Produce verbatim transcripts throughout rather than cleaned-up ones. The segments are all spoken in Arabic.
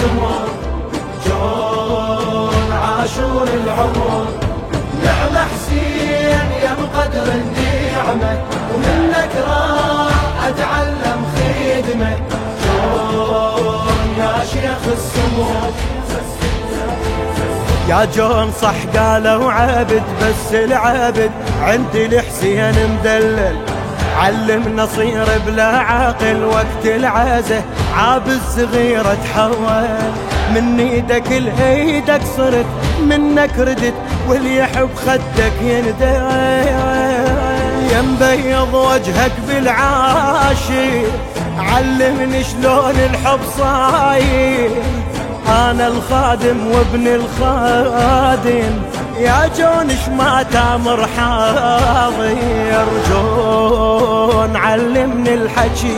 السمور، جون عاشور العمر. نعم حسين يا مقدر النعمة، ومنك راح أتعلم خدمة، جون يا شيخ السمور. يا جون صح قالوا عابد، بس العابد عندي الحسين مدلل. علمنا صير بلا عاقل وقت العازة، عابد صغيرة تحول. من ايدك لايدك صرت، منك ردت، واللي يحب خدك يندى. يا مبيض وجهك بالعاشي، علمني شلون الحب صاير. انا الخادم وابن الخادم، يا جون شما تامر حاضر. جون علمني الحكي،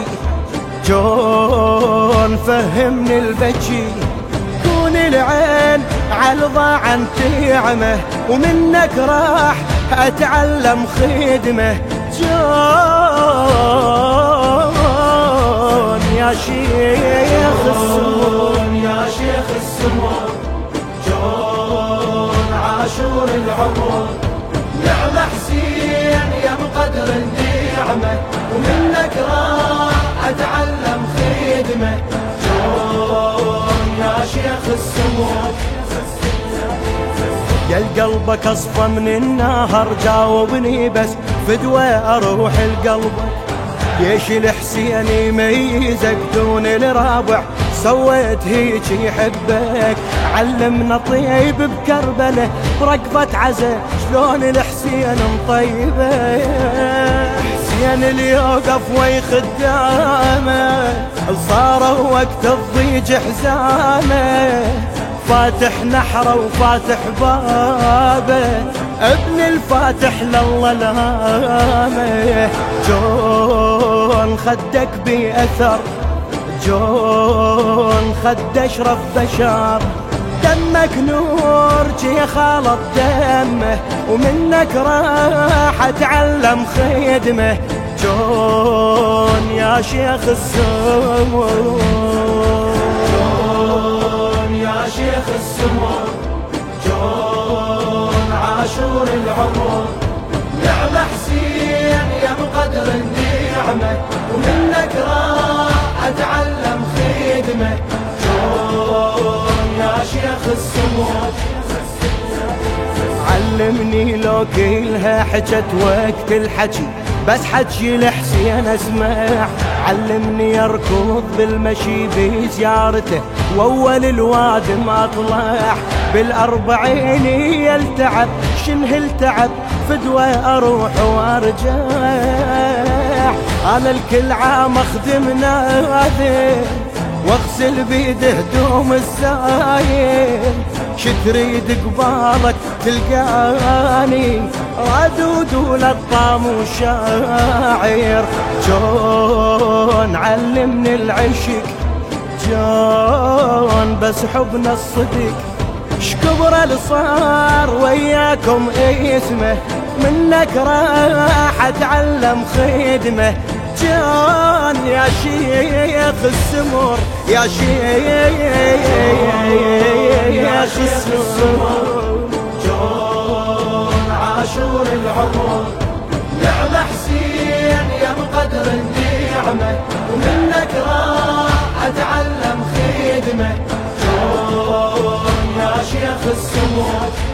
جون فهمني البكي. كون العين عالضا عن تعمه، ومنك راح اتعلم خدمه. جون يا شيخ السمور، يا شيخ السمور، جون عاشور العمر. نعم حسين يا مقدر النعمة، ومنك راح أتعلم خدمة، جون يا شيخ السمور. يا قلبك اصفى من النهر، جاوبني بس فدوى اروح لقلبك. ليش الحسين يميزك دون الرابع، سويت هيك يحبك. علمنا طيب بكربله رقبة عزا، شلون الحسين مطيبه. حسين اللي يوقف وي خدامه، صاروا وقت الضيج حزامه. فاتح نحره وفاتح بابه، ابن الفاتح لله لامه. جون خدك بأثر، جون خد اشرف بشر. دمك نور جي خالط دمه، ومنك راح اتعلم خدمه. جون يا شيخ السمور، جون يا شيخ السمور، جون عاشور العمر. نعم حسين يا مقدر النعمة، ومنك راح أتعلم خدمة، جون يا شيخ السمور. علمني لو كلها حجت وقت الحكي، بس حجي الحسين اسمع. علمني اركض بالمشي بزيارته، واول الوادم اطلع. بالاربعين يلتعب شنه التعب، فدوى اروح وارجع. انا الكل عام اخدم ناذر، واغسل بيده هدوم الزاير. شتريد قبالك تلقاني، ردود ولطام وشاعر. جون علمني العشق، جون بس حبنا الصدق. شكبر اللي وياكم اسمه، منك راح اتعلم خدمه. جون يا شيخ السمور، يا شيخ السمور. جون عاشور العمر. نعم حسين يا مقدر النعمة، ومنك راح أتعلم خدمة، جون يا شيخ السمور.